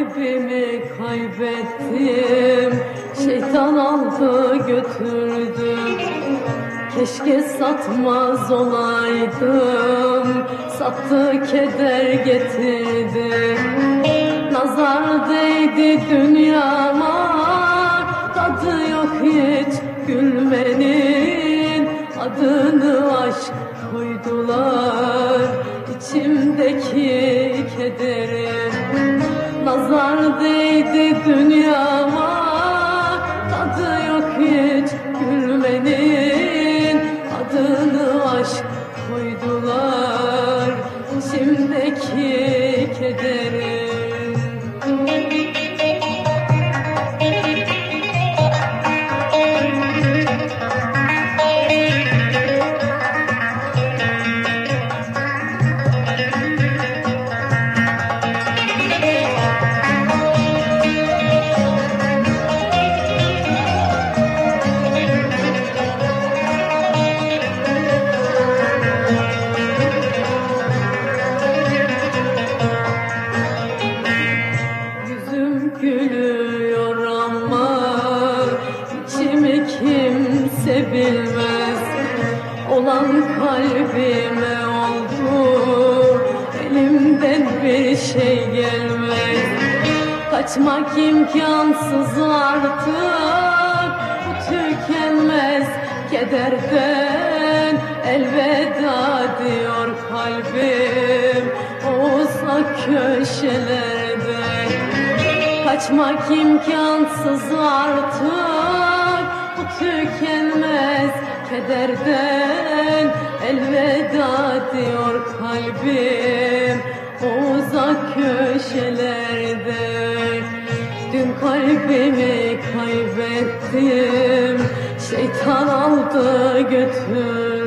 kalbimi kaybettim, şeytan aldı götürdü. Keşke satmaz olaydım, sattı keder getirdi. Nazar değdi dünyama, tadı yok hiç gülmenin. Adını aşk koydular içimdeki kederi. Nazar değdi dünyama, tadı yok hiç gülmenin. Adını aşk koydular içimdeki kederi. Gülüyor ama içimi kimse bilmez. Olan kalbime oldu, elimden bir şey gelmez. Kaçmak imkansız artık, bu tükenmez kederden. Elveda diyor kalbim o uzak köşelerde. Kaçmak imkansız artık, bu tükenmez kederden. Elveda diyor kalbim o uzak köşelerde. Dün kalbimi kaybettim, şeytan aldı götürdü.